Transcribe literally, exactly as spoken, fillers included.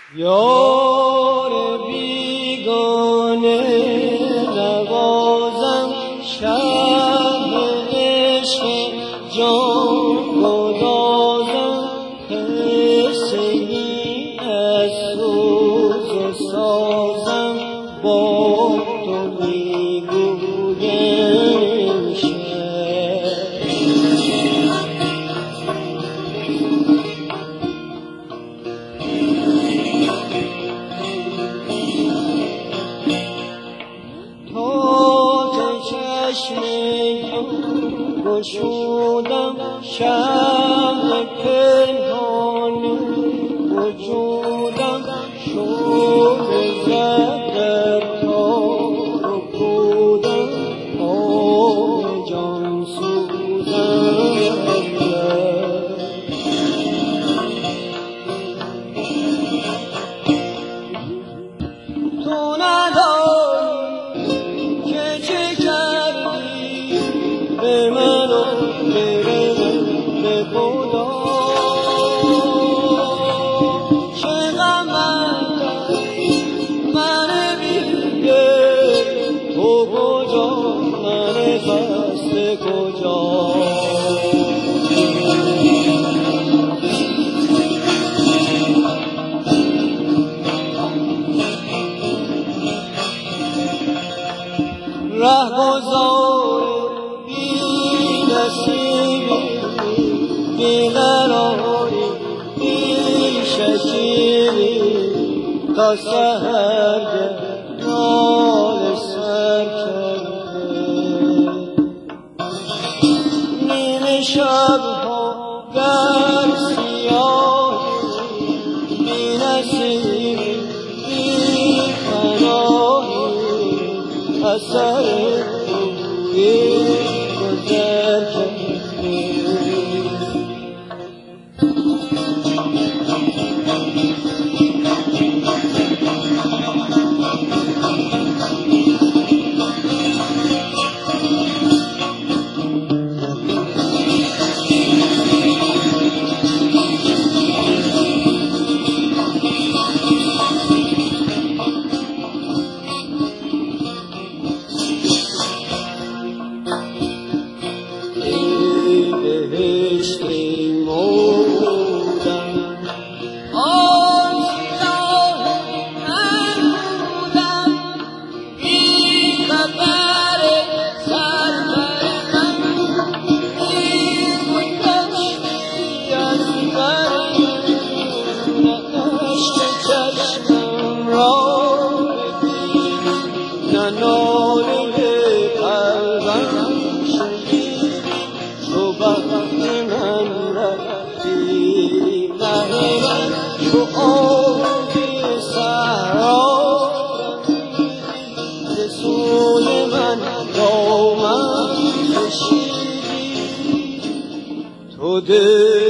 یار بیگانه نوازم شب عشق جان گدازم قصه ای از سوز و سازم با تو میگویم شعر چشم گشودم شمع پنهان وجودم شد زد تار و پودم آب جان سوزم تو نداری که چه کردی به من و به به خدا چه غمت من بی‌دل تو کجا من خسته کجا رهگذار بی نصیبی بی قراری بی شکیبی تا سحرگه نال سر کرده نیمه شبها در سیاهی بی نصیبی بی پناهی اثر روی گذر کرده تو آبی سرارم رسول من دامن کشیدی تو دل